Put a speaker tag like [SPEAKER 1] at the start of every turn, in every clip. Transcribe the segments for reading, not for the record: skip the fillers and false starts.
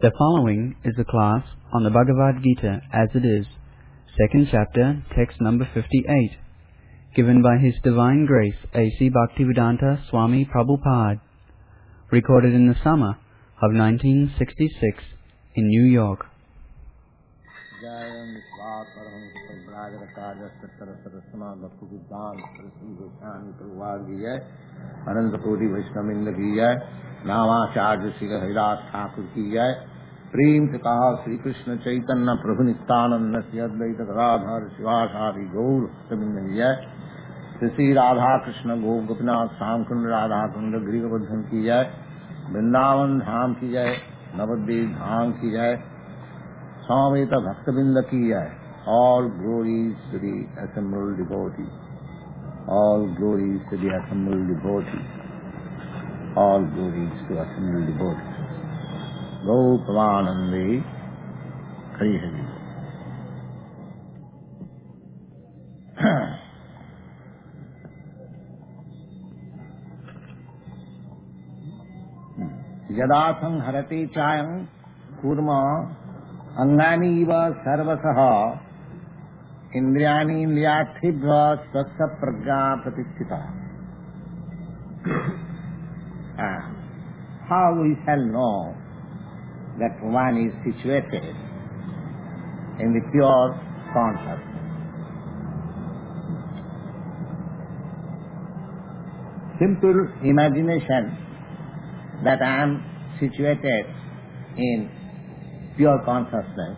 [SPEAKER 1] The following is a class on the Bhagavad Gita as it is, second chapter, text number 58, given by His Divine Grace A.C. Bhaktivedanta Swami Prabhupada, recorded in the summer of 1966 in New York.
[SPEAKER 2] अनंतकोटि वैष्णविंद की जय, नामाचार्य श्री हरिदास ठाकुर की जय। प्रेम से कहा श्री कृष्ण चैतन्य प्रभु नित्यानंद श्री अद्वैत गदाधर शिवासादि गौर भक्तवृंद की जय। श्री राधा कृष्ण गो गोपीनाथ श्याम कुंड राधा कुंड गिरिवर्धन की जय। वृंदावन धाम की जय, नवद्वीप धाम की जय, स्वामित भक्तवृंद की जय। All glories to the assembled devotee. All glories to the assembled devotee. All glories to assembled devotee. Gau Pramanande Hari Hari. Yada sangharati chayam kurma angani iva sarvasaha Indriyani indriyatibhya swasya prajna pratisthita. How we shall know that one is situated in the pure consciousness? Simple imagination that I am situated in pure consciousness.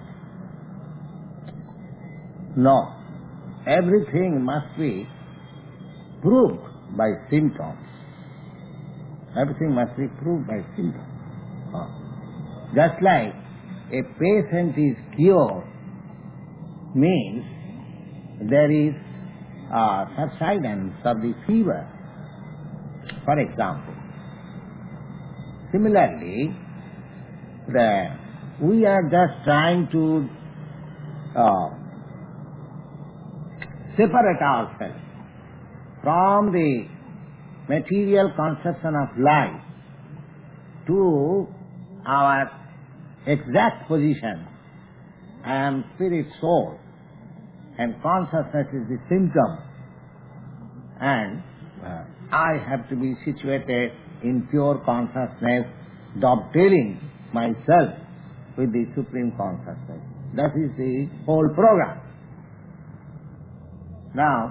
[SPEAKER 2] No, everything must be proved by symptoms. Everything must be proved by symptoms. Just like a patient is cured means there is subsidence of the fever, for example. Similarly, we are just trying to separate ourselves from the material conception of life to our exact position. I am spirit soul and consciousness is the symptom, and I have to be situated in pure consciousness, dovetailing myself with the Supreme Consciousness. That is the whole program. Now,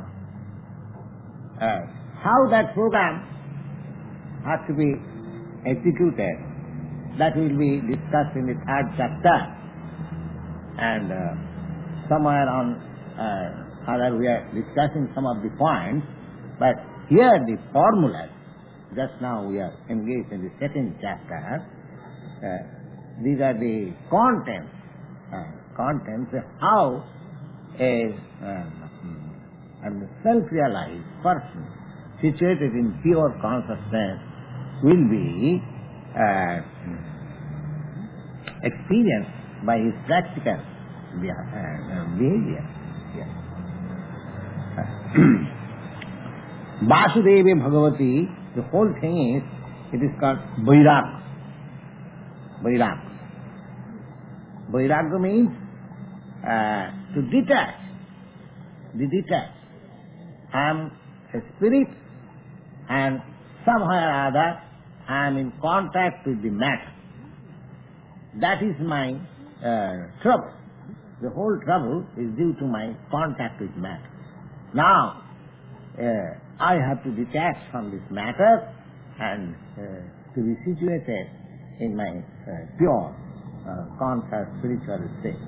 [SPEAKER 2] how that program has to be executed, that will be discussed in the third chapter, and somewhere on other we are discussing some of the points, but here the formula, just now we are engaged in the second chapter, these are the contents, how a self-realized person situated in pure consciousness will be experienced by his practical behavior. Yes. Vasudeva Bhagavati, the whole thing it is called Vairag. Vairag. Vairagya means to detach. The detach. I am a spirit and somehow or other I am in contact with the matter. That is my trouble. The whole trouble is due to my contact with matter. Now, I have to detach from this matter and to be situated in my pure, conscious, spiritual state.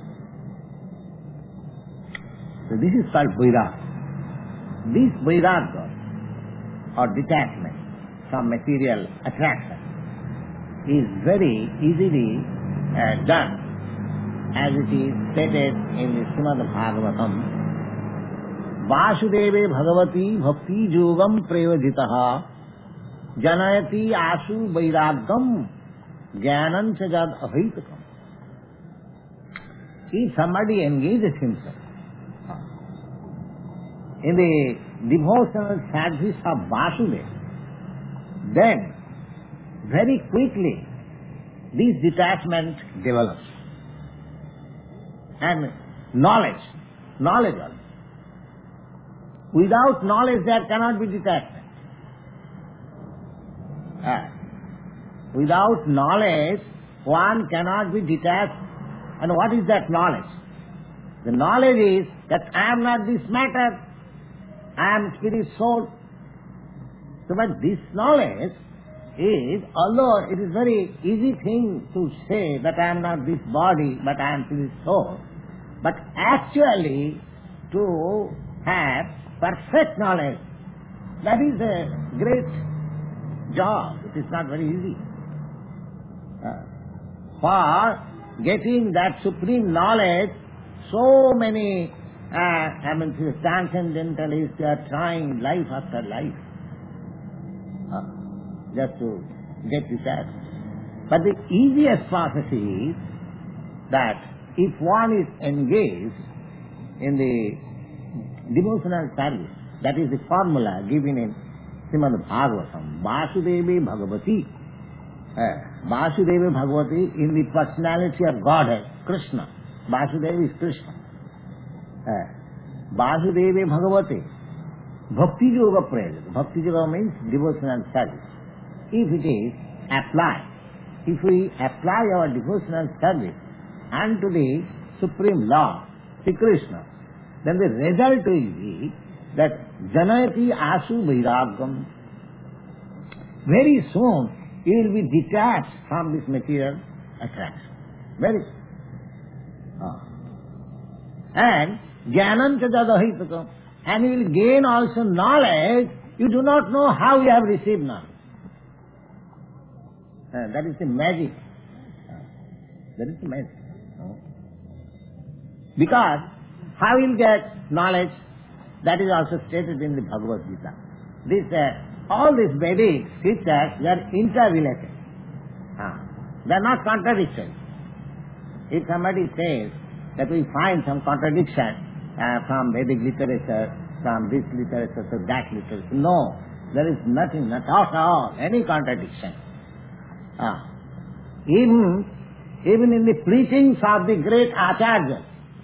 [SPEAKER 2] So this is called Vairagya. This Vairagya, or detachment from material attraction, is very easily done, as it is stated in the Srimad Bhagavatam. Vasudeve Bhagavati Bhakti Yogam Prayojitaha Janayati Asu Vairagam Jnanam Jad Ahaitakam. If somebody engages himself in the devotional service of Vasudeva, then very quickly this detachment develops. And knowledge also. Without knowledge there cannot be detachment. Without knowledge one cannot be detached. And what is that knowledge? The knowledge is that I am not this matter, I am spirit soul. So but this knowledge is, although it is very easy thing to say that I am not this body but I am spirit soul, but actually to have perfect knowledge, that is a great job. It is not very easy. For getting that supreme knowledge, so many transcendentalists, they are trying life after life just to get detached. But the easiest process is that if one is engaged in the devotional service, that is the formula given in Srimad Bhagavatam, Vasudeva Bhagavati. Vasudeva Bhagavati in the personality of Godhead, Krishna. Vasudeva is Krishna. Vasudeva Bhagavati. Bhakti Yoga Prayajata. Bhakti Yoga means devotional service. If it is applied, if we apply our devotional service unto the Supreme Lord, Sri Krishna, then the result will be that Janayati Asu Vairagam. Very soon you will be detached from this material attraction. Very soon. And Jnanam Chadadahitakam. And you will gain also knowledge. You do not know how you have received knowledge. That is the magic. That is the magic. Because how you will get knowledge, that is also stated in the Bhagavad Gita. All these Vedic scriptures, they are interrelated. They are not contradictory. If somebody says that we find some contradiction from Vedic literature, from this literature to that literature, no, there is nothing, not at all, any contradiction. Even in the preachings of the great Acharyas,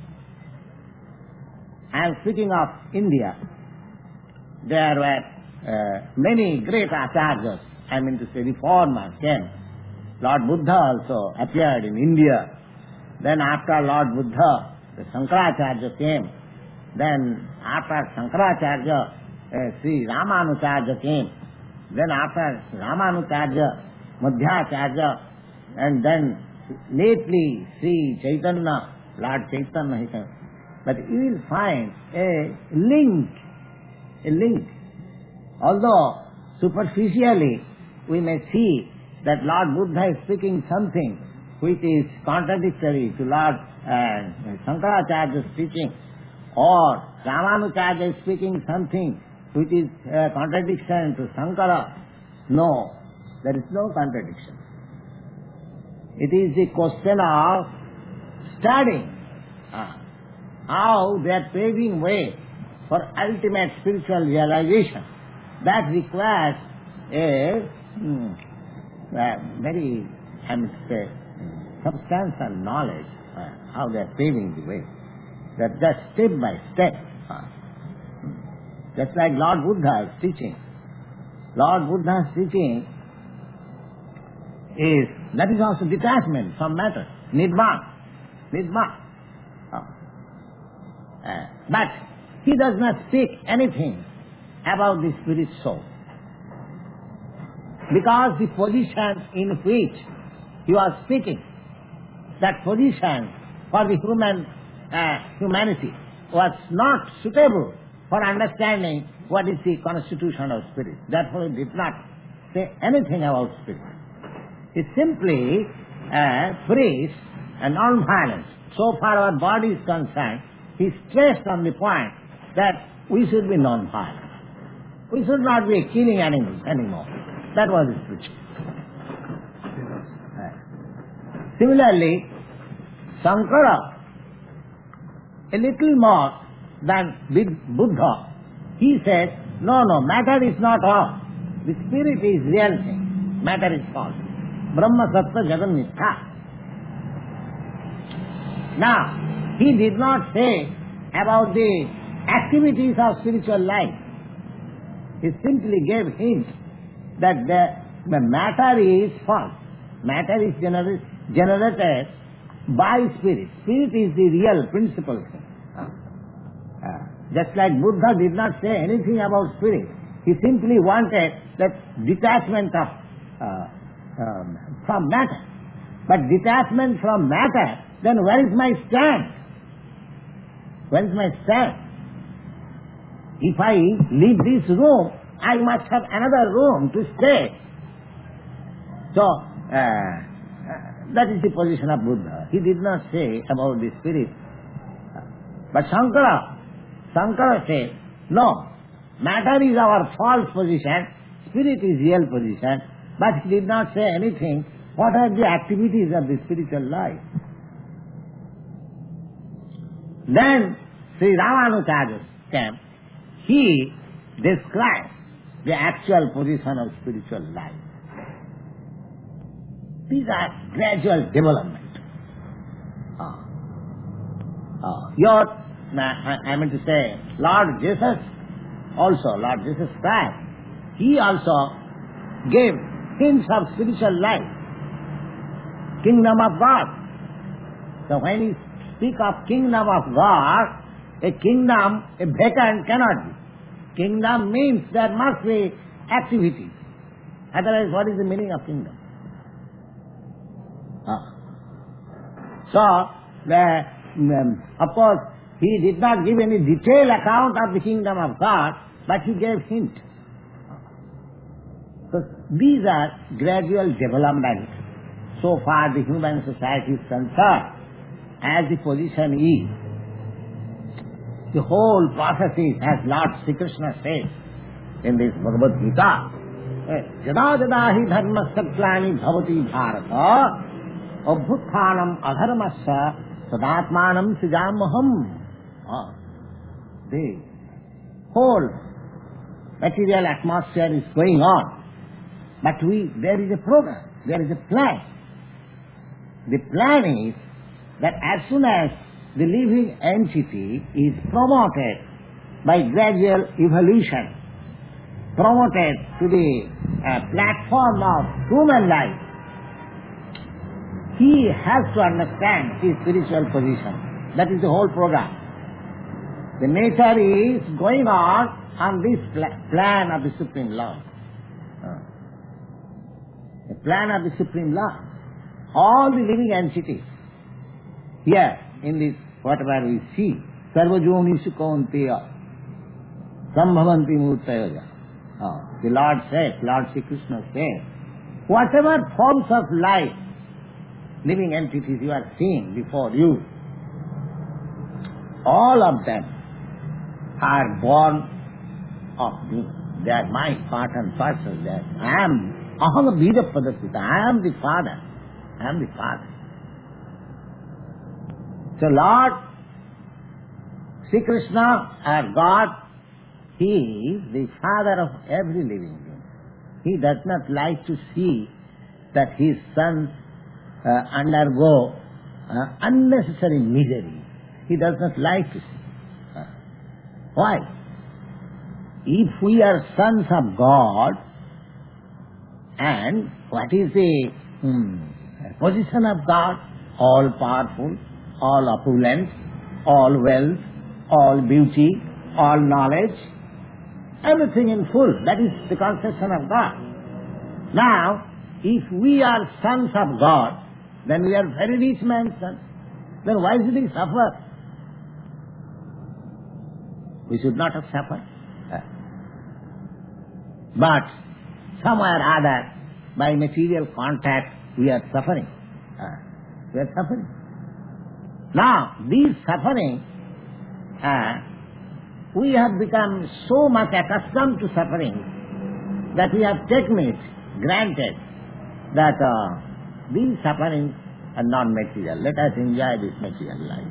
[SPEAKER 2] I am speaking of India, there were many great Acharyas, I mean to say reformers came. Lord Buddha also appeared in India. Then after Lord Buddha, the Shankaracharya came. Then after Shankaracharya, Sri Ramanujarya came. Then after Ramanujarya, Madhyacharya, and then lately Sri Chaitanya, Lord Chaitanya he came. But you will find a link. Although superficially we may see that Lord Buddha is speaking something which is contradictory to Lord Shankaracharya's teaching, or Ramanujarya is speaking something which is a contradiction to Shankara. No, there is no contradiction. It is the question of studying how they are paving way for ultimate spiritual realization. That requires a very, I must say, substantial knowledge how they are paving the way. That just step by step. Just like Lord Buddha is teaching. Lord Buddha's teaching that is also detachment from matter. Nirvana. But he does not speak anything about the spirit soul. Because the position in which he was speaking, that position for the humanity was not suitable for understanding what is the constitution of spirit. Therefore he did not say anything about spirit. He simply preached a non-violence. So far our body is concerned, he stressed on the point that we should be non-violent. We should not be killing animals anymore. That was his preaching. Similarly, Shankara, a little more than Buddha, he said, no, matter is not all. The spirit is real thing. Matter is false. Brahma Sattva Jagan Mithya. Now, he did not say about the activities of spiritual life. He simply gave hint that the matter is false. Matter is generated by spirit. Spirit is the real principal thing. Just like Buddha did not say anything about spirit. He simply wanted that detachment from matter. But detachment from matter, then where is my stand? Where is my stand? If I leave this room, I must have another room to stay. So, that is the position of Buddha. He did not say about the spirit. But Shankara said, no, matter is our false position, spirit is real position, but he did not say anything. What are the activities of the spiritual life? Then Sri Ramanuja came. He described the actual position of spiritual life. These are gradual development. I meant to say, Lord Jesus Christ, he also gave hints of spiritual life, kingdom of God. So when he speak of kingdom of God, a kingdom, a vacant cannot be. Kingdom means there must be activities. Otherwise, what is the meaning of kingdom? So, of course, he did not give any detailed account of the kingdom of God, but he gave hint. So these are gradual development. So far the human society is concerned, as the position is. The whole process is, as Lord Sri Krishna says in this Bhagavad Gita, Jada jada hi dharma saklani bhavati bharata abhuthanam adharmasya sadatmanam sijamaham. The whole material atmosphere is going on, but there is a program, there is a plan. The plan is that as soon as the living entity is promoted by gradual evolution, promoted to the platform of human life, he has to understand his spiritual position. That is the whole program. The nature is going on this plan of the Supreme Lord. The plan of the Supreme Lord. All the living entities, here in this, whatever we see, Sarvajonishu Kaunteya, Sambhavanti Murtayoja. The Lord says, Lord Sri Krishna says, whatever forms of life, living entities you are seeing before you, all of them are born of me. They are my part and parcel. I am Aham Bida Padasita. I am the Father. I am the Father. So Lord Sri Krishna, our God, He is the Father of every living being. He does not like to see that His sons undergo unnecessary misery. He does not like to see. Why? If we are sons of God, and what is the position of God? All powerful, all opulent, all wealth, all beauty, all knowledge, everything in full. That is the conception of God. Now, if we are sons of God, then we are very rich man's sons. Then why should we suffer? We should not have suffered. But somewhere or other, by material contact, we are suffering. We are suffering. Now, this suffering, we have become so much accustomed to suffering that we have taken it granted that these sufferings are non-material. Let us enjoy this material life.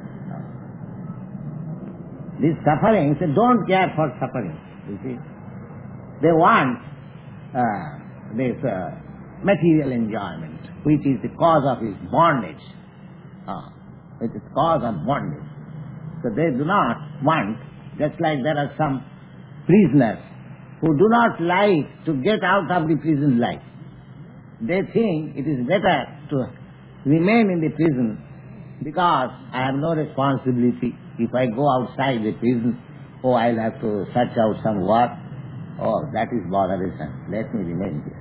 [SPEAKER 2] These sufferings, they don't care for suffering, you see. They want this material enjoyment, which is the cause of his bondage. It is cause of bondage. So they do not want, just like there are some prisoners who do not like to get out of the prison life. They think it is better to remain in the prison because I have no responsibility. If I go outside the prison, I'll have to search out some work. That is bothersome. Let me remain here.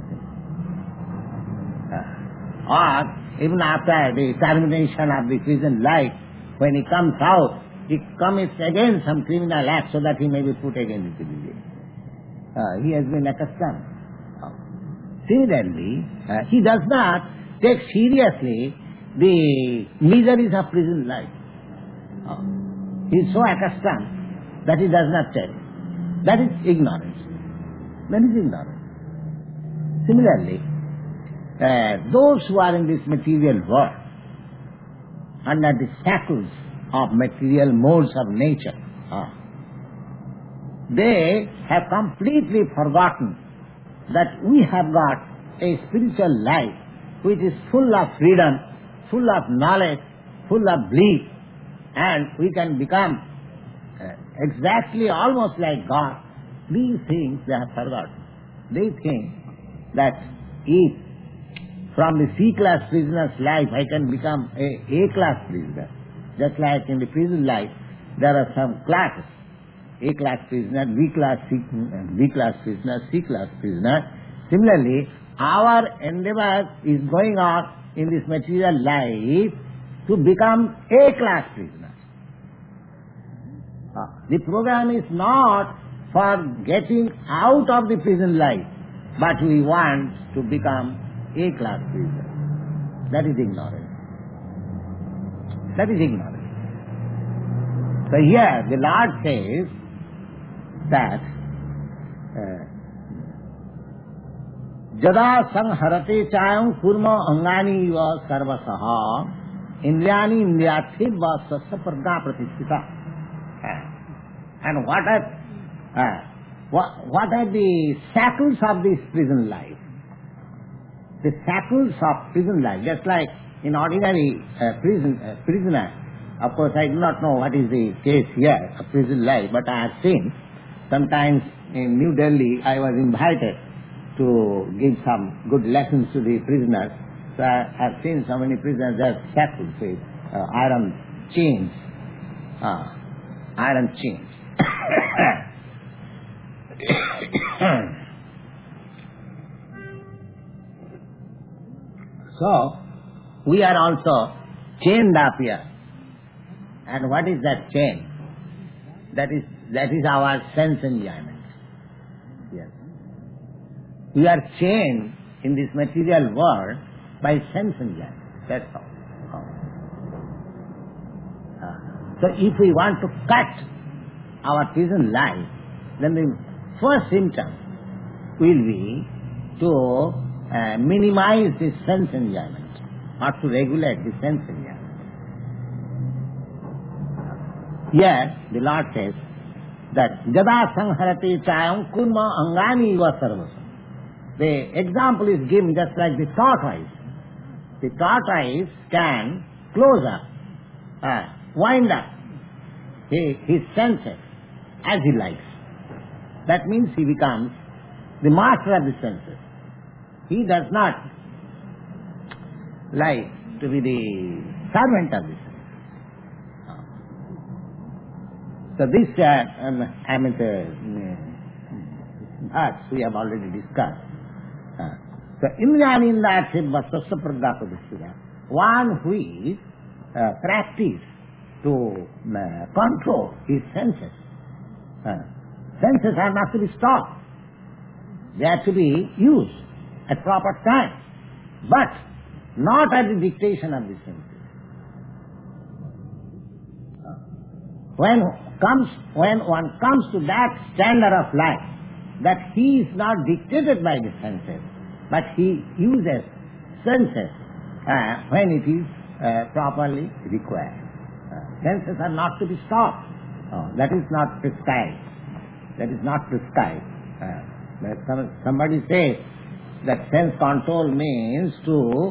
[SPEAKER 2] Or even after the termination of the prison life, when he comes out, he commits again some criminal act so that he may be put again into the jail. He has been accustomed. Similarly, he does not take seriously the miseries of prison life. He is so accustomed that he does not take. That is ignorance. That is ignorance. Similarly, those who are in this material world, under the shackles of material modes of nature, they have completely forgotten that we have got a spiritual life which is full of freedom, full of knowledge, full of bliss, and we can become exactly almost like God. These things they have forgotten. They think that if from the C-class prisoner's life I can become a A-class prisoner, just like in the prison life there are some classes. A-class prisoner, B-class prisoner, C-class prisoner. Similarly, our endeavor is going on in this material life to become A-class prisoners. The program is not for getting out of the prison life, but we want to become A-class prisoners. That is ignorance. That is ignorance. So here the Lord says that Jada Sangharate Chayam Kurma Angani va Sarvasaha Indriyani Indriyatthi va Sassa Pragna Pratisthita. And what are the shackles of this prison life? The shackles of prison life, just like in ordinary prisoner. Of course, I do not know what is the case here of prison life, but I have seen sometimes in New Delhi I was invited to give some good lessons to the prisoners. So I have seen so many prisoners that are shackled with iron chains. Iron chains. So, we are also chained up here. And what is that chain? That is our sense enjoyment. Yes. We are chained in this material world by sense enjoyment. That's all. So if we want to cut our prison life, then the first symptom will be to minimize the sense enjoyment or to regulate the sense enjoyment. Here the Lord says that Jada Sangharati Chayam Kurma Angani va Sarvasam. The example is given just like the tortoise. The tortoise can close up, wind up his senses as he likes. That means he becomes the master of the senses. He does not like to be the servant of the senses. So this, we have already discussed. So Indriyani Indriyatthi Svassa Pragna Pratisthita. One who is practiced to control his senses. Senses are not to be stopped. They are to be used at proper time, but not at the dictation of the senses. When one comes to that standard of life, that he is not dictated by the senses, but he uses senses when it is properly required. Senses are not to be stopped. That is not prescribed. That is not prescribed. Somebody says, that sense control means to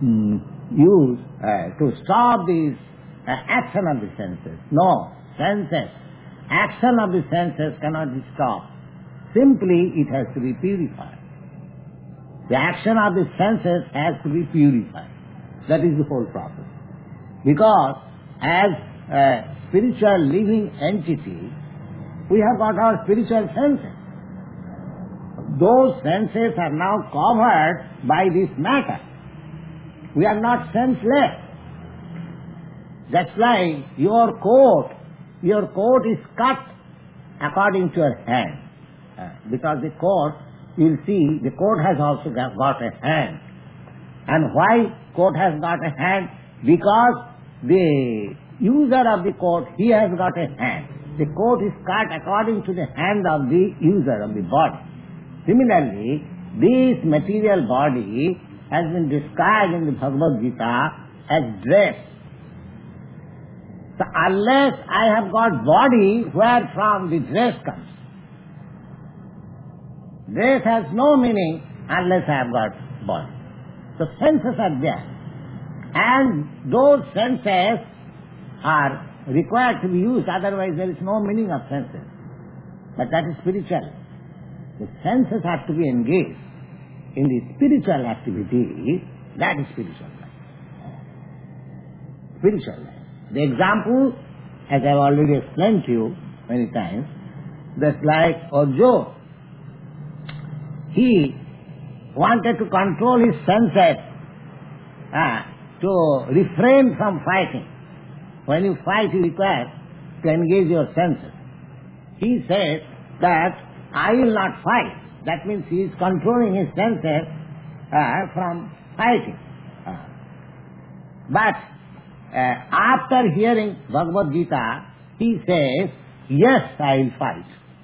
[SPEAKER 2] to stop these action of the senses. No, action of the senses cannot be stopped. Simply it has to be purified. The action of the senses has to be purified. That is the whole process. Because as a spiritual living entity, we have got our spiritual senses. Those senses are now covered by this matter. We are not senseless. That's why your coat is cut according to your hand. Because the coat, you'll see, the coat has also got a hand. And why coat has got a hand? Because the user of the coat, he has got a hand. The coat is cut according to the hand of the user of the body. Similarly, this material body has been described in the Bhagavad Gita as dress. So unless I have got body, where from the dress comes? Dress has no meaning unless I have got body. So senses are there. And those senses are required to be used, otherwise there is no meaning of senses. But that is spiritual. The senses have to be engaged in the spiritual activity. That is spiritual life. Spiritual life. The example, as I have already explained to you many times, that's like Arjuna. He wanted to control his senses to refrain from fighting. When you fight, you require to engage your senses. He said that I will not fight. That means he is controlling his senses from fighting. But after hearing Bhagavad Gita, he says, yes, I will fight.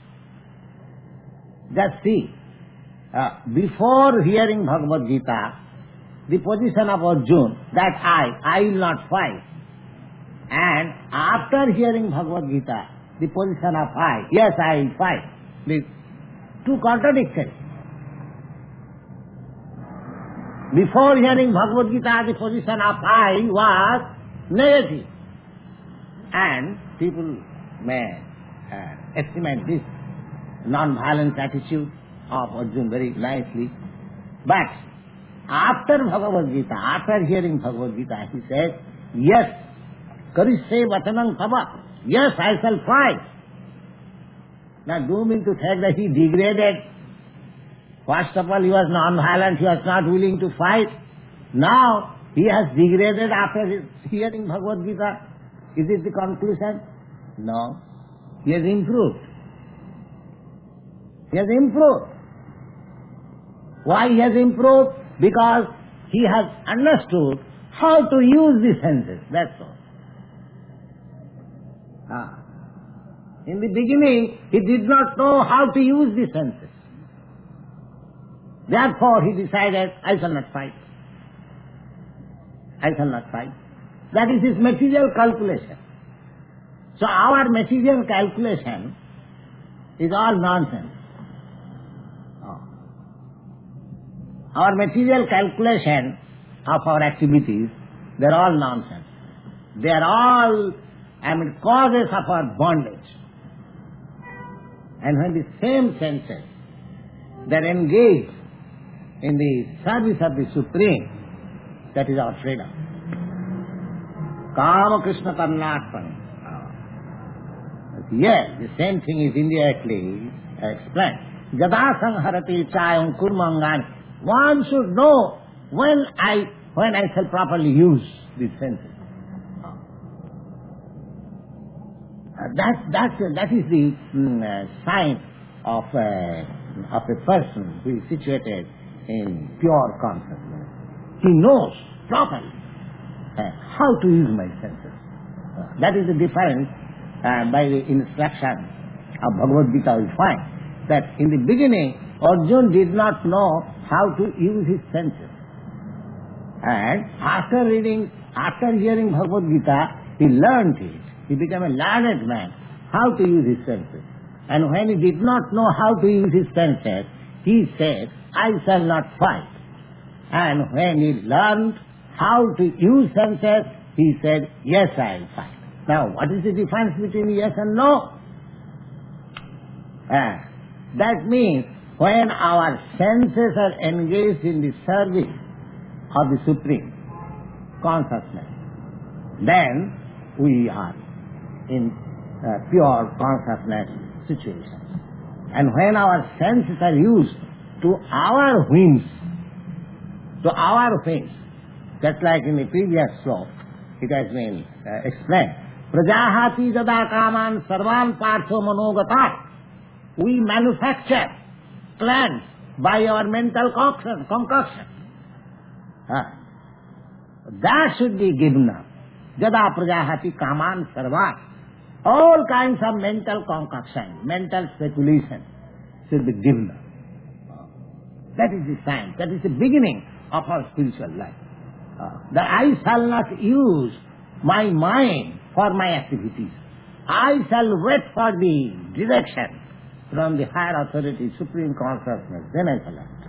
[SPEAKER 2] Just see, before hearing Bhagavad Gita, the position of Arjuna, that I will not fight. And after hearing Bhagavad Gita, the position of I, yes, I will fight. The two contradictory. Before hearing Bhagavad Gita, the position of I was negative. And people may estimate this non-violent attitude of Arjuna very nicely. But after Bhagavad Gita, after hearing Bhagavad Gita, he said, yes, karishe vatanam tava. Yes, I shall fight. Now, do you mean to say that he degraded? First of all, he was non-violent, he was not willing to fight. Now, he has degraded after hearing Bhagavad Gita. Is it the conclusion? No. He has improved. He has improved. Why he has improved? Because he has understood how to use the senses. That's all. In the beginning, he did not know how to use the senses. Therefore, he decided, I shall not fight. I shall not fight. That is his material calculation. So our material calculation is all nonsense. Our material calculation of our activities, they are all nonsense. They are all, causes of our bondage. And when the same senses, they are engaged in the service of the Supreme, that is our freedom. Kama Krishna Karnatpani. Yes, the same thing is indirectly explained. Jada Sangharati Chayam Kurmangani. One should know when I shall properly use these senses. That is the sign of a person who is situated in pure consciousness. He knows properly how to use my senses. That is the difference. By the instruction of Bhagavad Gita, we find that in the beginning, Arjuna did not know how to use his senses. And after hearing Bhagavad Gita, he learned it. He became a learned man, how to use his senses. And when he did not know how to use his senses, he said, I shall not fight. And when he learned how to use senses, he said, yes, I will fight. Now, what is the difference between yes and no? That means when our senses are engaged in the service of the Supreme Consciousness, then we are in pure consciousness situations. And when our senses are used to our whims, just like in the previous sloka, it has been explained. Prajahati jada kaman sarvan partho manogatat. We manufacture plans by our mental concoction. That should be given up. Jada prajahati kaman sarvan. All kinds of mental concoction, mental speculation should be given up. That is the sign. That is the beginning of our spiritual life. That I shall not use my mind for my activities. I shall wait for the direction from the higher authority, Supreme Consciousness. Then I shall act.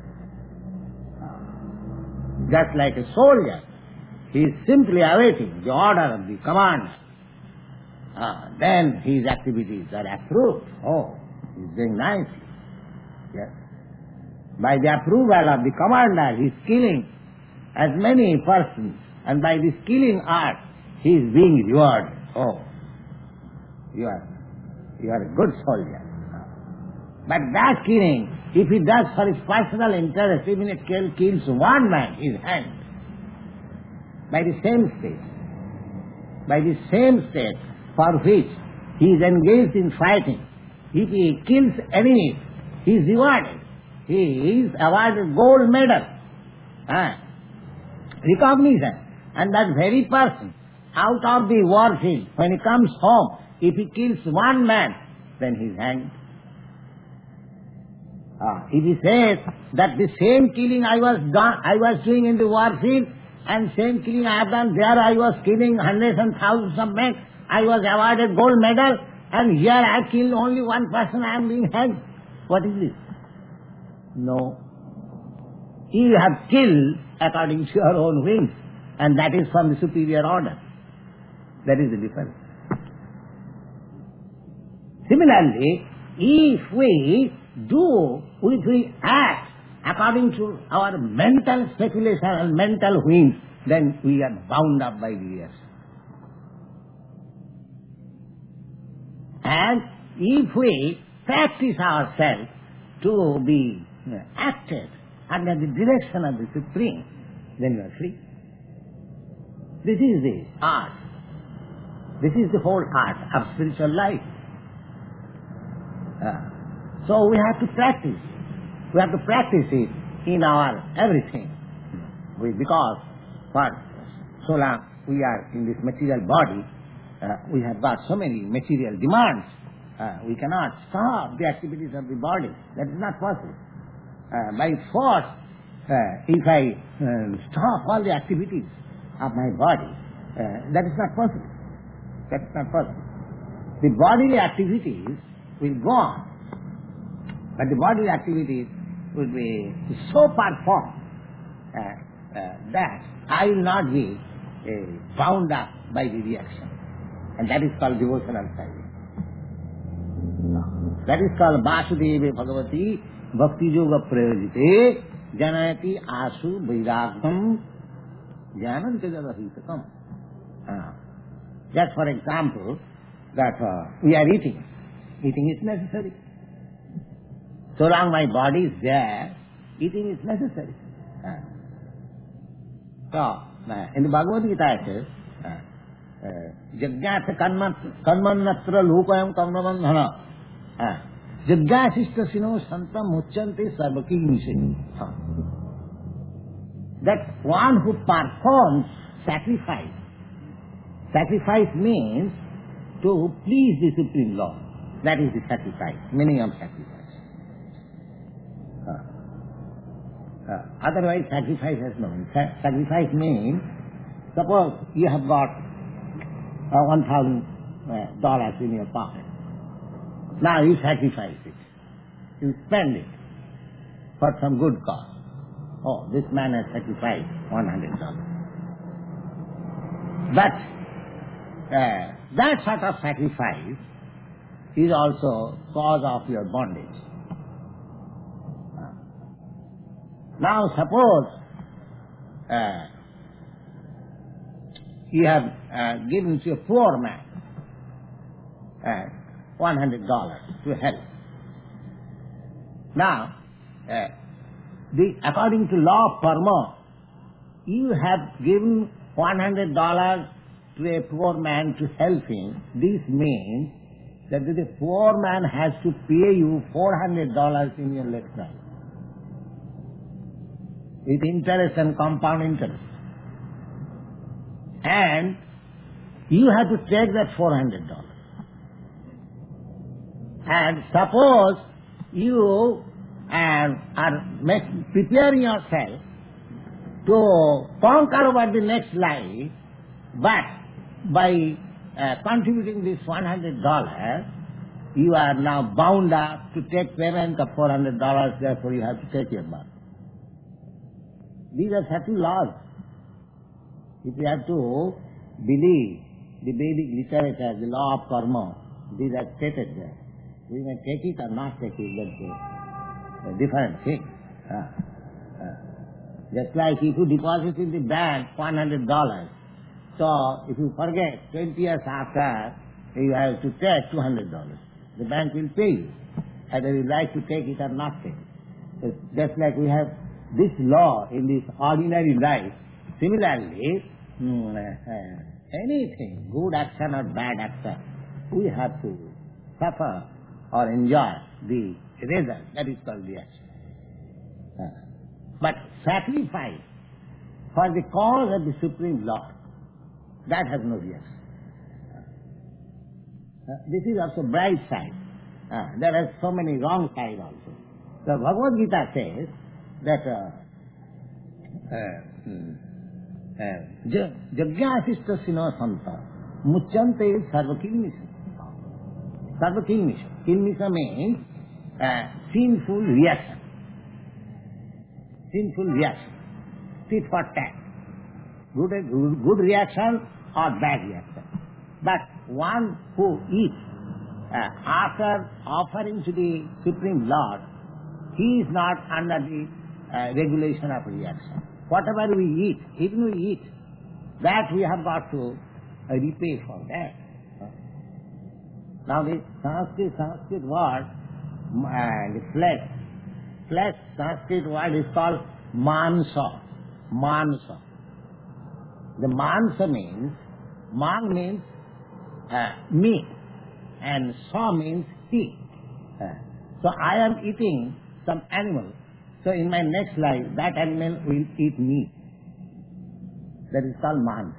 [SPEAKER 2] Just like a soldier, he is simply awaiting the order of the commander. Then his activities are approved. Oh, he is doing nicely. Yes. By the approval of the commander, he is killing as many persons, and by this killing art, he is being rewarded. Oh, you are a good soldier. But that killing, if he does for his personal interest, even if he kills one man, he is hanged. By the same state for which he is engaged in fighting, if he kills enemies, he is rewarded. He is awarded gold medal, recognition. And that very person, out of the war field, when he comes home, if he kills one man, then he is hanged. If he says that the same killing I was doing in the war field, and same killing I have done there, I was killing hundreds and thousands of men, I was awarded gold medal, and here I killed only one person, I am being hanged. What is this? No. You have killed according to your own wings, and that is from the superior order. That is the difference. Similarly, if we act according to our mental speculation and mental whims, then we are bound up by the years. And if we practice ourselves to be acted under the direction of the Supreme, then we are free. This is the art. This is the whole art of spiritual life. So we have to practice. We have to practice it in our everything. Because for so long we are in this material body, we have got so many material demands. We cannot stop the activities of the body. That is not possible. By force, if I stop all the activities of my body, that is not possible. That is not possible. The bodily activities will go on, but the bodily activities will be so performed that I will not be bound up by the reaction. And that is called devotional service. That is called Vasudeva Bhagavati Bhakti Yoga Prayojite Janayati Asu Vairagam Jnanam Tejavahitakam. Just for example, that we are eating. Eating is necessary. So long my body is there, eating is necessary. So, in the Bhagavad Gita it says, Jagyatha karmanatra lupayam kamnabandhana Jagyasishta sino santam mucchante sarvaki nise. That one who performs sacrifice. Sacrifice means to please the Supreme Lord. That is the sacrifice, meaning of sacrifice. Otherwise sacrifice has no meaning. Sacrifice means, suppose you have got $1,000 in your pocket. Now you sacrifice it. You spend it. for some good cause. Oh, this man has sacrificed $100. But that sort of sacrifice is also cause of your bondage. Now suppose you have given to a poor man $100 to help. Now, according to law of karma, you have given $100 to a poor man to help him. This means that the poor man has to pay you $400 in your lifetime, with interest and compound interest. And you have to take that $400. And suppose you are preparing yourself to conquer over the next life, but by contributing this $100, you are now bound up to take payment of $400, therefore you have to take your birth. These are certain laws. If you have to believe the Vedic literature, the law of karma, these are stated there. We may take it or not take it, that's a different thing. Just like if you deposit in the bank $100, so if you forget, 20 years after, you have to take $200. The bank will pay you, either you like to take it or not take it. It's just like we have this law in this ordinary life. Similarly, anything, good action or bad action, we have to suffer or enjoy the result. That is called the action. But sacrifice for the cause of the Supreme Lord, that has no reaction. This is also bright side. There are so many wrong sides also. The Bhagavad Gita says that Jagyasistasino santa muchyante sarvakilmisha. Sarvakilmisha. Kilmisha means sinful reaction. Sinful reaction. Tit for tat. Good reaction or bad reaction. But one who eats after offering to the Supreme Lord, he is not under the regulation of reaction. Whatever we eat, even we eat, that we have got to repay for that. Now the Sanskrit word, the flesh, Sanskrit word is called mansa. Mansa. The mansa means, man means meat, and sa means eat. So I am eating some animal. So in my next life, that animal will eat me. That is called mansa.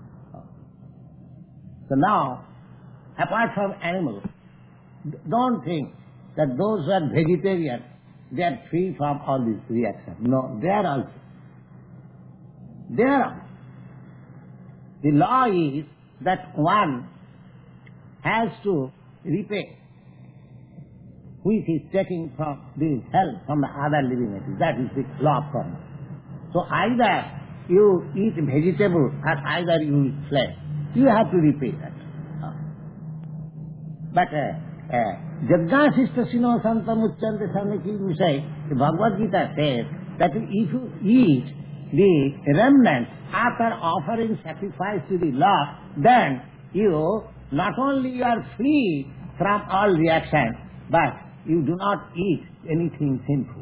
[SPEAKER 2] So now, apart from animals, don't think that those who are vegetarian, they are free from all these reactions. No, they are also. They are also. The law is that one has to repay which is taking from the help from the other living entities. That is the law of karma. So either you eat vegetable or either you eat flesh. You have to repay that. But Jagyasistasino santam uchyante sarvakilmisha, the Bhagavad Gita says that if you eat the remnants after offering sacrifice to the Lord, then you not only you are free from all reaction, but you do not eat anything sinful.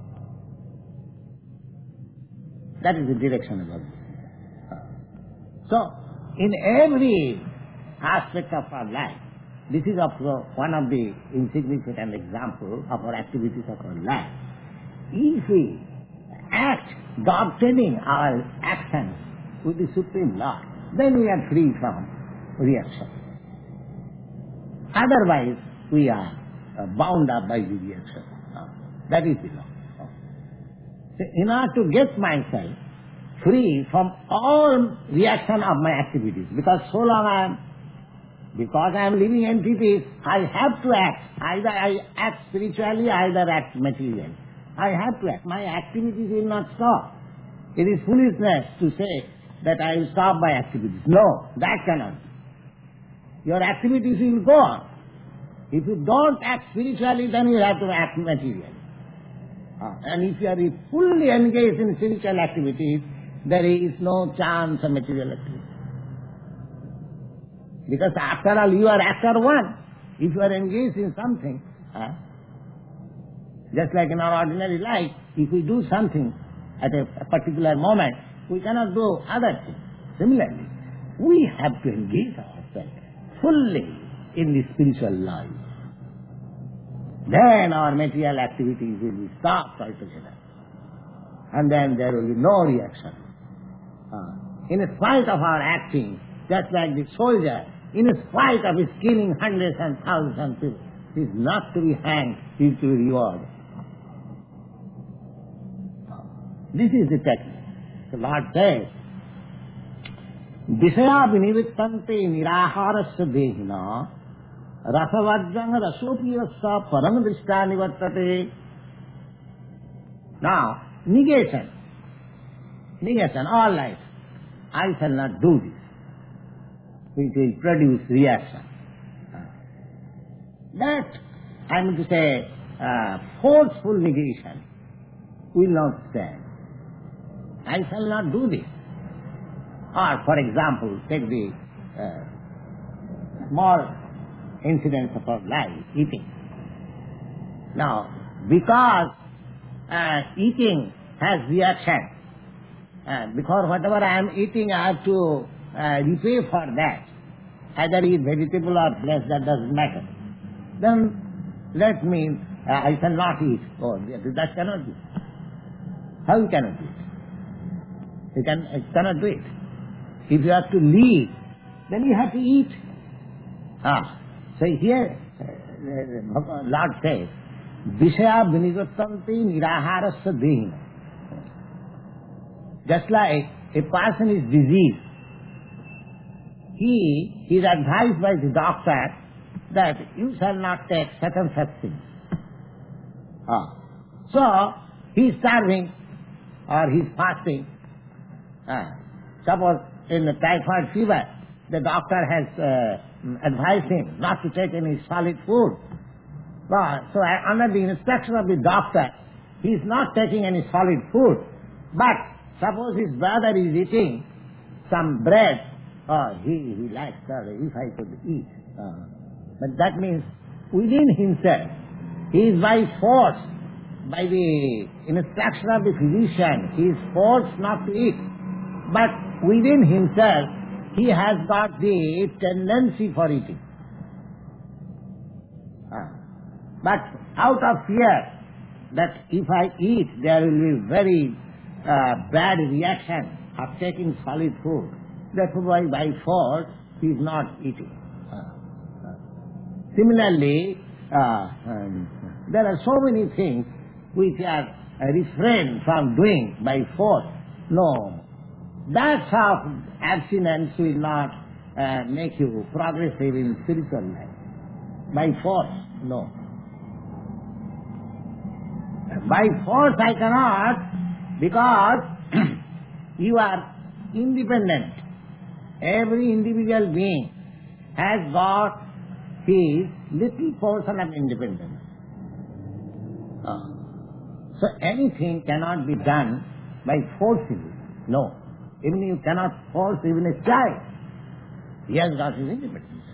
[SPEAKER 2] That is the direction of Bhagavad Gita. So, in every aspect of our life, this is one of the insignificant examples of our activities of our life. If we act dovetaling our actions with the Supreme Lord, then we are free from reaction. Otherwise, we are bound up by the reaction. That is the law. So in order to get myself free from all reaction of my activities, because so long because I am living entities, I have to act. Either I act spiritually, either act materially. I have to act. My activities will not stop. It is foolishness to say that I will stop my activities. No, that cannot be. Your activities will go on. If you don't act spiritually, then you have to act materially. And if you are fully engaged in spiritual activities, there is no chance of material activity. Because after all, you are actor one. If you are engaged in something, just like in our ordinary life, if we do something at a particular moment, we cannot do other things. Similarly, we have to engage ourselves fully in the spiritual life. Then our material activities will be stopped altogether. And then there will be no reaction. In spite of our acting, just like the soldier, in spite of his killing hundreds and thousands of people, he is not to be hanged, he is to be rewarded. This is the technique. The Lord says, Vishaya vinivittanti niraharasya dehina rasavajjang rasopiyasya param drishta nivartate. Now, negation, all life. I shall not do this. It will produce reaction. That, I mean to say, forceful negation will not stand. I shall not do this. Or, for example, take the small incidents of our life, eating. Now, because eating has reaction, because whatever I am eating, I have to repay for that. Either eat vegetable or flesh, that doesn't matter. Then that means I shall not eat. Oh, that cannot be. How you cannot do it? You cannot do it. If you have to live, then you have to eat. So here, Lord says, Vishaya vinivittanti niraharasya dehina. Just like a person is diseased, he is advised by the doctor that you shall not take such and such things. So, he is starving or he is fasting. Suppose in the typhoid fever, the doctor has advised him not to take any solid food. So under the instruction of the doctor, he is not taking any solid food. But suppose his brother is eating some bread, he likes that, if I could eat. But that means within himself, he is by force, by the instruction of the physician, he is forced not to eat. But within himself, he has got the tendency for eating. But out of fear that if I eat, there will be very bad reaction of taking solid food, therefore by force he is not eating. Similarly, there are so many things which are refrained from doing by force. No, that sort of abstinence will not make you progressive in spiritual life. By force, no. By force I cannot, because you are independent. Every individual being has got his little portion of independence. So anything cannot be done by forcing it. No. Even you cannot force even a child. He has got his independence.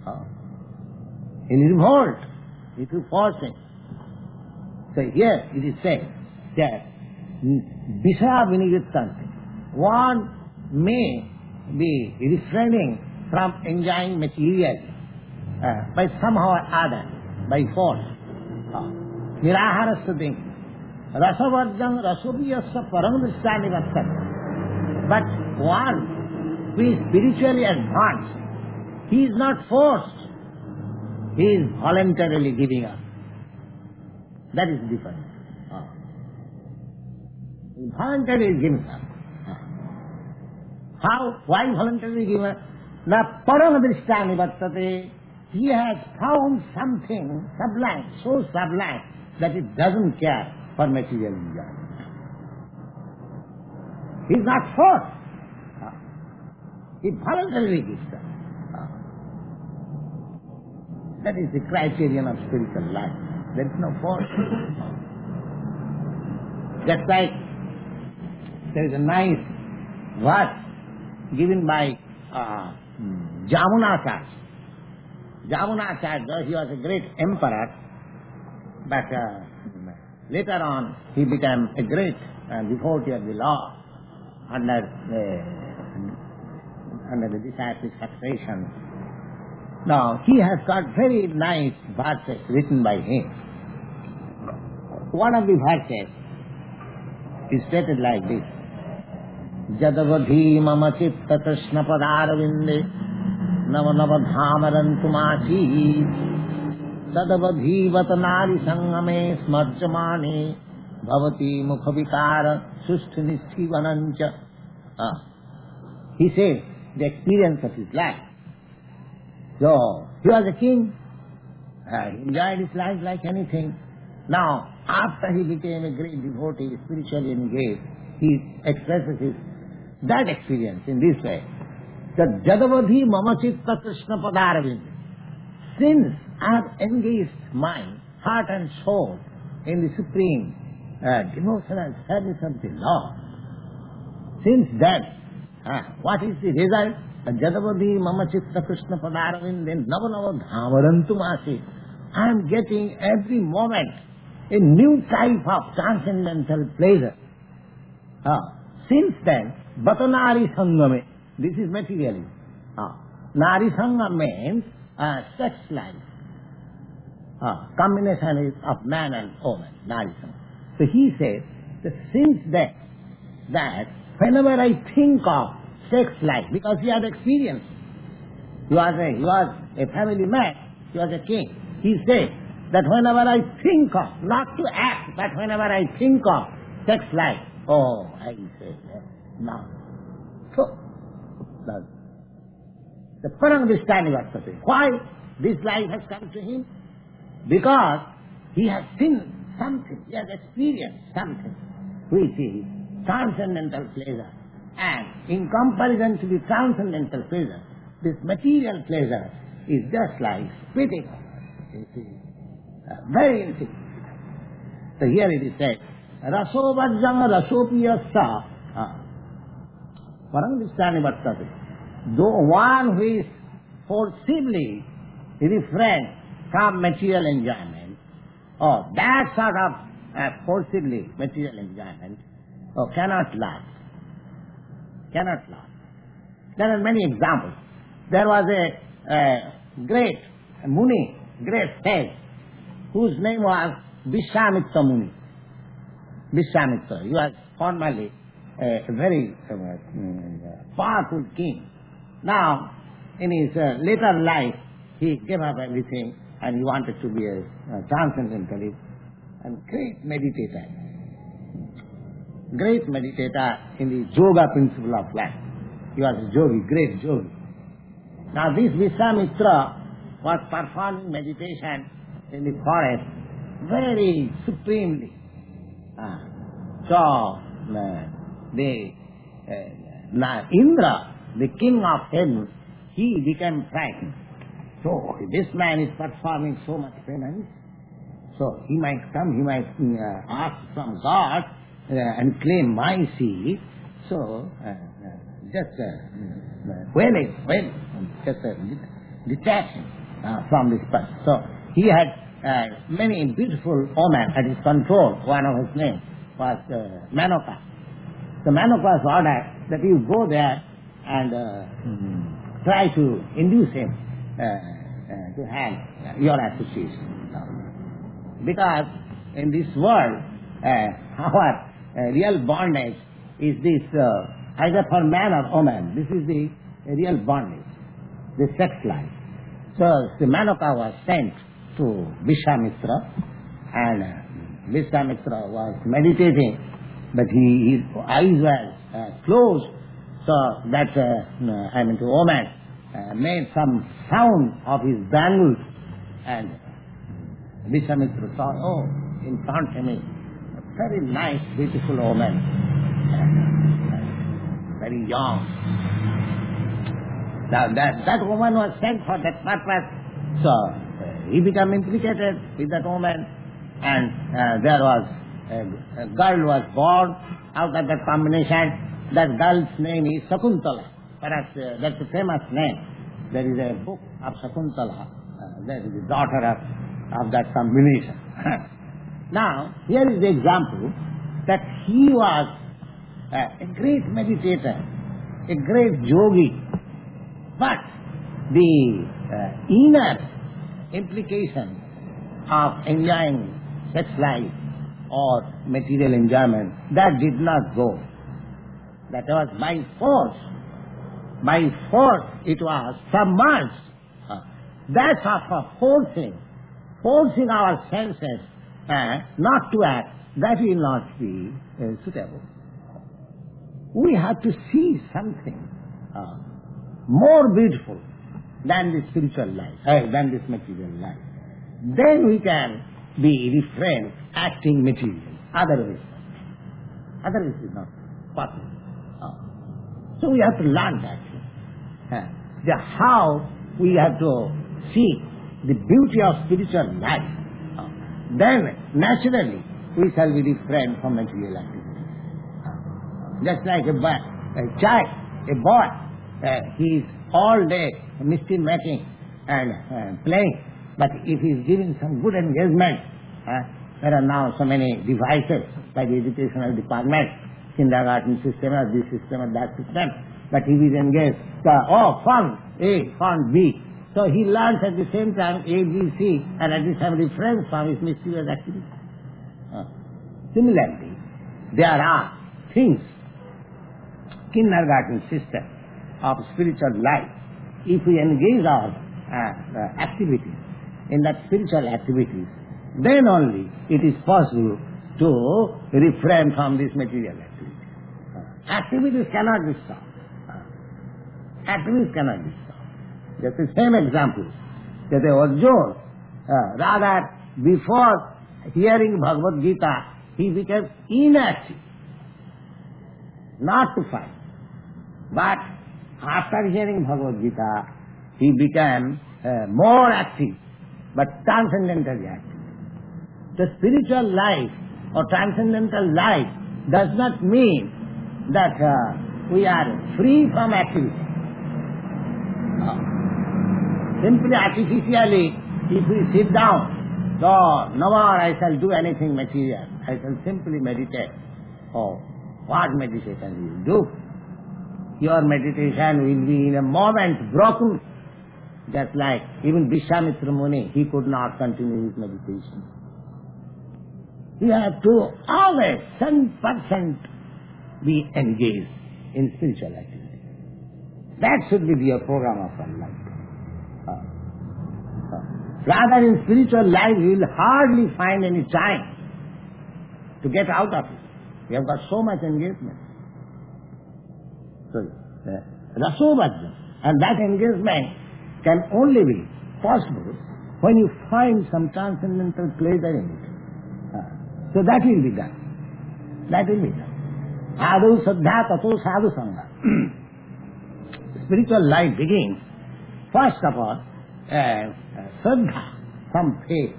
[SPEAKER 2] He will revolt if you force him. So here it is said that Vishaya vinivittanti. One may be refraining from enjoying material by somehow or other, by force. Niraharasya dehina. Rasavajjang rasopiyasya param drishta nivartate. But one who is spiritually advanced, he is not forced. He is voluntarily giving up. That is different. Voluntarily giving up. How? Why voluntarily giving up? Na param drishta nivartate. He has found something sublime, so sublime that it doesn't care for material enjoyment. He is not forced. He voluntarily gives up. That is the criterion of spiritual life. There is no force. Just like there is a nice verse given by Jamunacharya. Jamunacharya, he was a great emperor, but later on he became a great devotee of the law under the disciplic succession. Now, he has got very nice verses written by him. One of the verses is stated like this: Jadavadhi mama chitta krishna padarvinde nava nava dhamarantumasi Tadavadhi vatanari sangame smarjamane bhavati mukhavikara susthinisti vanancha. He says the experience of his life. So, he was a king. He enjoyed his life like anything. Now, after he became a great devotee, spiritually engaged, he expresses that experience in this way: that Jadavadhi mama chitta krishna padarvind. Since I have engaged mind, heart and soul in the supreme devotional service of the Lord, since then, what is the result? Jadavadhi mama chitta krishna padarvind nava nava dhamarantumasi. I am getting every moment a new type of transcendental pleasure. Since then, Batanari Sangame, this is materialism. Nari Sangam means sex life. Combination is of man and woman, Nari Sangam. So he says that since then, that whenever I think of sex life, because he had experience, he was a family man, he was a king. He says that whenever I think of, not to act, but whenever I think of sex life, I say, now. So, the Parangdishtani Vartate. Why this life has come to him? Because he has seen something, he has experienced something, which is transcendental pleasure. And in comparison to the transcendental pleasure, this material pleasure is just like spitting. It is very insignificant. So here it is said, Raso vajjam rasopiyassa Parangdishtani Vartate. Though one who is forcibly refrained from material enjoyment, that sort of forcibly material enjoyment, cannot last. Cannot last. There are many examples. There was a great Muni, great sage, whose name was Vishwamitra Muni. Vishwamitra. He was formerly a very powerful king. Now, in his later life, he gave up everything and he wanted to be a transcendentalist and great meditator. Great meditator in the yoga principle of life. He was a yogi, great yogi. Now this Vishwamitra was performing meditation in the forest very supremely. Indra, the king of heaven, he became frightened. So this man is performing so much penance, so he might come, he might ask from God and claim my seat. So just detach him from this person. So he had many beautiful women at his control. One of his names was Manoka. So Manoka was ordered that you go there and try to induce him to have your association. Because in this world, our real bondage is this, either for man or woman. This is the real bondage, the sex life. So the Manoka was sent to Vishwamitra, and Vishwamitra was meditating, but his eyes were closed, so that the woman made some sound of his bangles, and Vishwamitra saw, in front of me, very nice, beautiful woman, very young. Now that woman was sent for that purpose, so he became implicated with that woman, and there was a girl was born out of that combination. That girl's name is Sakuntala. Perhaps that's a famous name. There is a book of Sakuntala. That is the daughter of that combination. Now, here is the example that he was a great meditator, a great yogi, but the inner implication of enjoying sex life or material enjoyment, that did not go. That was by force. By force it was submerged. That sort of forcing our senses not to act, that will not be suitable. We have to see something more beautiful than the spiritual life, than this material life. Then we can be refrained acting material. Otherwise is not possible. So we have to learn that. How we have to see the beauty of spiritual life. Then naturally we shall be refrained from material activity. Just like a child, a boy, he is all day mischief making and playing. But if he is given some good engagement, there are now so many devices by the educational department, kindergarten system or this system or that system. But if he is engaged, fun A, fun B. So he learns at the same time A, B, C, and at the same refrains from his mischievous activity. Similarly, there are things, kindergarten system of spiritual life. If we engage our activities in that spiritual activities, then only it is possible to refrain from this material activity. Activities cannot be stopped. Activities cannot be stopped. Just the same example that Arjuna, rather before hearing Bhagavad Gita, he became inactive, not to fight. But after hearing Bhagavad Gita, he became more active, but transcendentally active. The spiritual life or transcendental life does not mean that we are free from activity. Simply artificially, if we sit down, no more I shall do anything material. I shall simply meditate. Oh, what meditation you do? Your meditation will be in a moment broken. Just like even Vishwamitra Muni, he could not continue his meditation. You have to always 100% be engaged in spiritual activity. That should be your program of life. Rather in spiritual life, you will hardly find any time to get out of it. You have got so much engagement. So, Rasovajna. And that engagement can only be possible when you find some transcendental pleasure in it. So that will be done. That will be done. Adu saddha tato sadhu sangha. Spiritual life begins, first of all, saddha, some faith.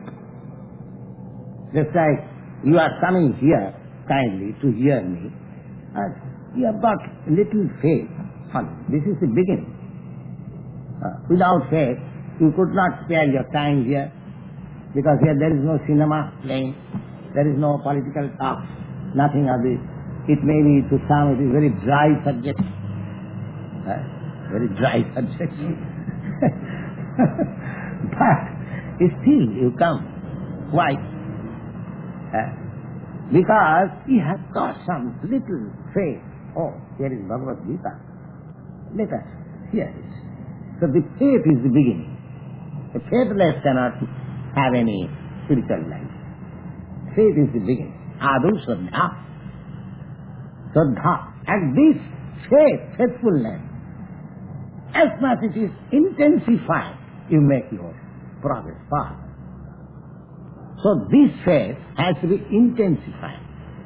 [SPEAKER 2] Just like you are coming here kindly to hear me, you have got little faith. This is the beginning. Without faith, you could not spare your time here, because here there is no cinema playing, there is no political talk, nothing of this. It may be to some it is very dry subject. Very dry subject. But still you come. Why? Because you have got some little faith. Oh, here is Bhagavad Gita. Let us hear it. So the faith is the beginning. The faithless cannot have any spiritual life. Faith is the beginning. Adu Shraddha. Shraddha. And this faith, faithfulness, as much it is intensified, you make your progress fast. So this faith has to be intensified.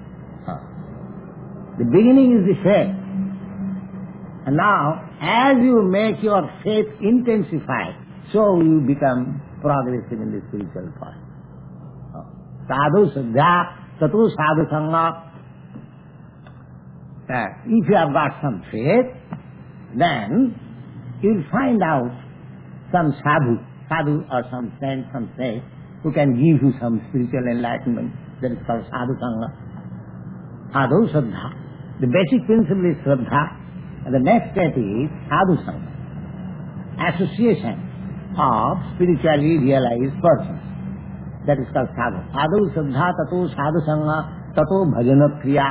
[SPEAKER 2] The beginning is the faith. And now, as you make your faith intensify, so you become progressive in the spiritual path. Sadhu Siddha, Tatu Sadhu Sangha. If you have got some faith, then you'll find out some sadhu or some saint, some saint, who can give you some spiritual enlightenment. That is called Sadhu Sangha. Sadhu Siddha. The basic principle is Shraddha. And the next step is Sadhu Sangha, association of spiritually realized persons. That is called Sadhu. Sadhu Siddha Tato Sadhu Sangha Tato Bhajana Kriya.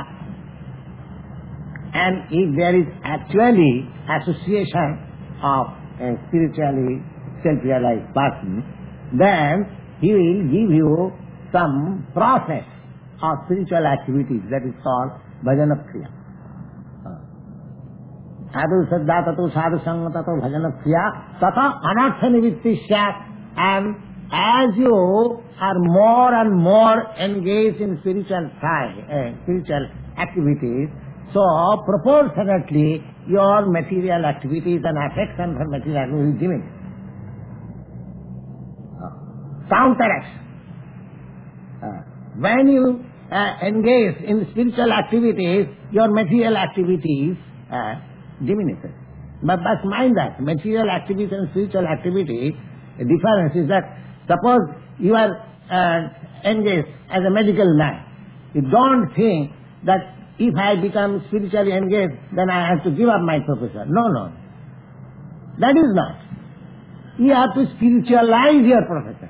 [SPEAKER 2] And if there is actually association of a spiritually self-realized person, then he will give you some process of spiritual activities. That is called Bhajana Kriya. Sadhu Siddha Tato Sadhu Sangha Tato Bhajana Kriya Tata Anartha Nivitti Syat. And as you are more and more engaged in spiritual activities, so proportionately your material activities and affection for material activities will diminish. Counteraction. When you engage in spiritual activities, your material activities diminishes. But mind that material activities and spiritual activities, the difference is that suppose you are engaged as a medical man. You don't think that if I become spiritually engaged, then I have to give up my profession. No. That is not. You have to spiritualize your profession.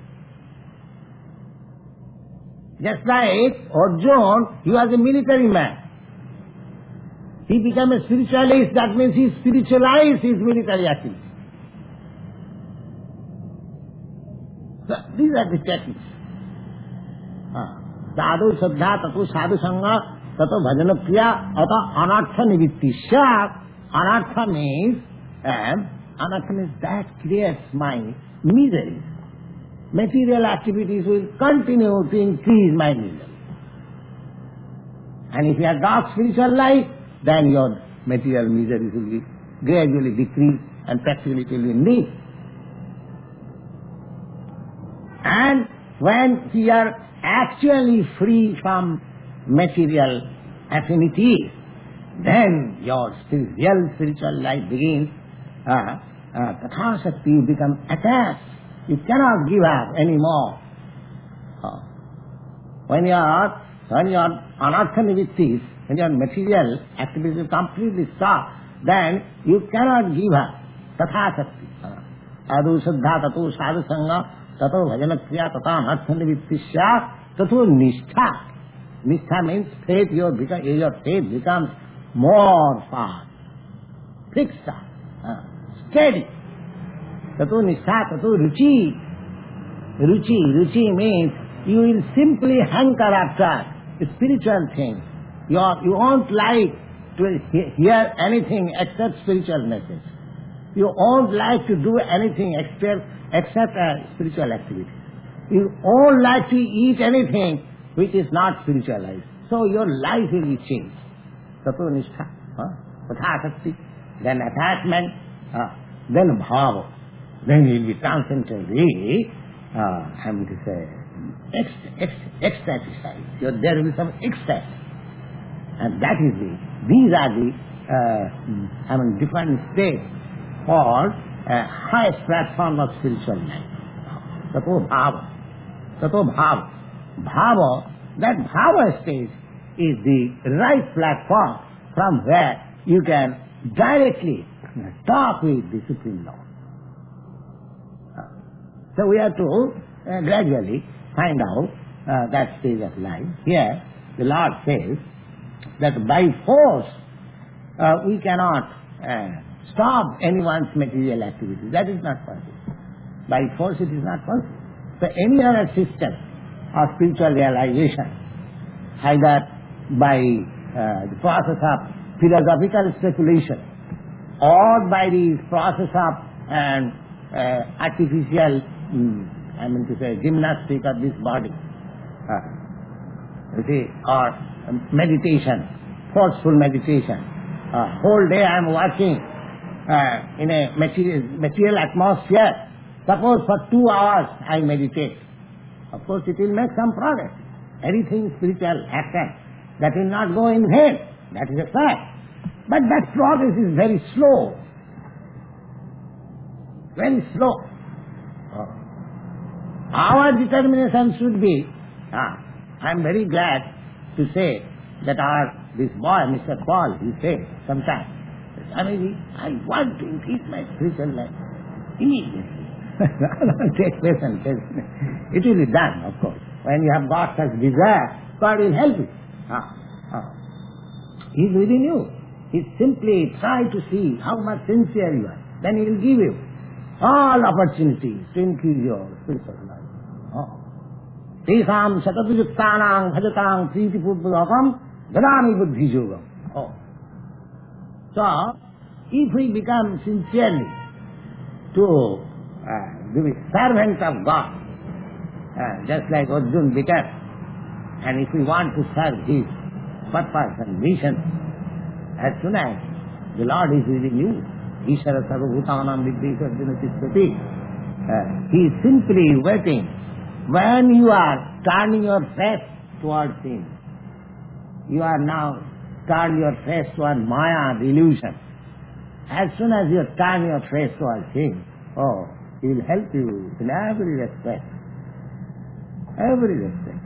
[SPEAKER 2] Just like Arjuna, he was a military man. He became a spiritualist, that means he spiritualized his military activity. So these are the techniques. Sadhu Siddha Tato Sadhu Sangha Tato Bhajana Kriya Ata Anartha Nivitti Syat. Anartha means that creates my misery. Material activities will continue to increase my misery. And if you have got spiritual life, then your material miseries will be gradually decreased and practically it will be nil. And when we are actually free from material affinities, then your real spiritual life begins. Tatha Shakti, you become attached. You cannot give up anymore. When you are anartha nivittis, when your material activities completely stop, then you cannot give up. Tatha Shakti. Sadhu Siddha Tato Sadhu Sangha Tato Bhajana Kriya Tata Anartha Nivittisya Tato Nishtha. Nishtha means faith. Your faith becomes more firm, fixed, steady. Tato Nishtha Tato Ruchi. Ruchi means you will simply hanker after spiritual things. You won't like to hear anything except spiritual message. You won't like to do anything except spiritual activity. You won't like to eat anything which is not spiritualized. So your life will be changed. Tato Nishtha, Tatha Shakti, then attachment, then bhava. Then you will be transcendently, I'm going to say, ecstaticized. There will be some ecstasy. And that is these are the different states for highest platform of spiritual life. Tato bhava. Bhava, that bhava stage is the right platform from where you can directly talk with the Supreme Lord. So we have to gradually find out that stage of life. Here, the Lord says that by force we cannot stop anyone's material activity. That is not possible. By force it is not possible. So any other system of spiritual realization, either by the process of philosophical speculation or by the process of artificial, gymnastic of this body, You see, or meditation, forceful meditation. Whole day I am working in a material atmosphere. Suppose for 2 hours I meditate. Of course it will make some progress. Anything spiritual action, that will not go in vain. That is a fact. But that progress is very slow. Very slow. Our determination should be, I am very glad to say that this boy, Mr. Paul, he said sometime, I want to increase my spiritual life immediately. Take patience. It will be done, of course. When you have got such desire, God will help you. He is within you. He simply try to see how much sincere you are. Then He will give you all opportunities to increase your spiritual life. Tesam satadujuktanang bhajatam priti-purvakam dadami buddhi-yogam. So, if we become sincerely to be servants of God, just like Arjuna became, and if we want to serve His purpose and mission, as soon as the Lord is within you, Ishara sarvabhutanam viddhi Arjuna tishtati, He is simply waiting. When you are turning your face towards Him, you are now turn your face towards Maya, the illusion. As soon as you turn your face towards Him, He will help you in every respect. Every respect.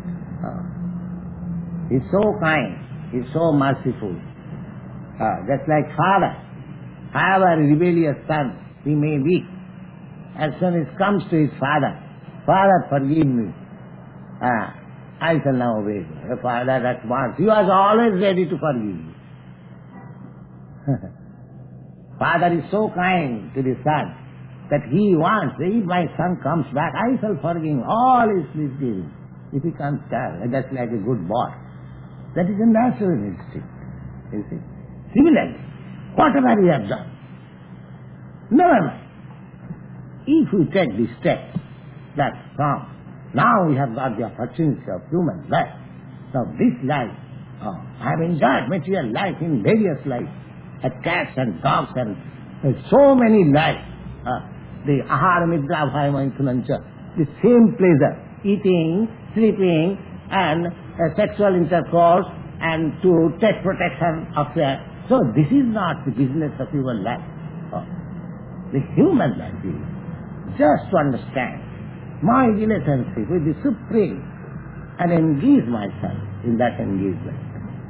[SPEAKER 2] He is so kind. He is so merciful. Just like father, however rebellious son he may be, as soon as he comes to his father, Father, forgive me. I shall now obey you. Father at once, he was always ready to forgive you. Father is so kind to the son that he wants, if my son comes back, I shall forgive him all his misdeeds. If he comes back, that's like a good boy. That is a natural instinct. You see? Similarly, whatever we have done, never mind. If we take this step, that's wrong. Now we have got the opportunity of human life. Now this life, I have enjoyed material life in various lives, cats and dogs and so many lives. The ahara nidra bhaya maithunancha, the same pleasure, eating, sleeping and sexual intercourse and to take protection of their... So this is not the business of human life. The human life is just to understand my relationship with the Supreme and engage myself in that engagement.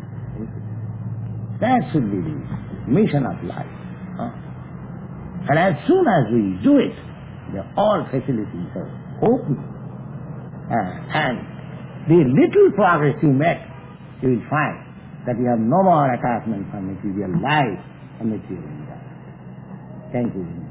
[SPEAKER 2] That should be the mission of life. And as soon as we do it, all facilities are open. And the little progress you make, you will find that you have no more attachment for material life and material life. Thank you.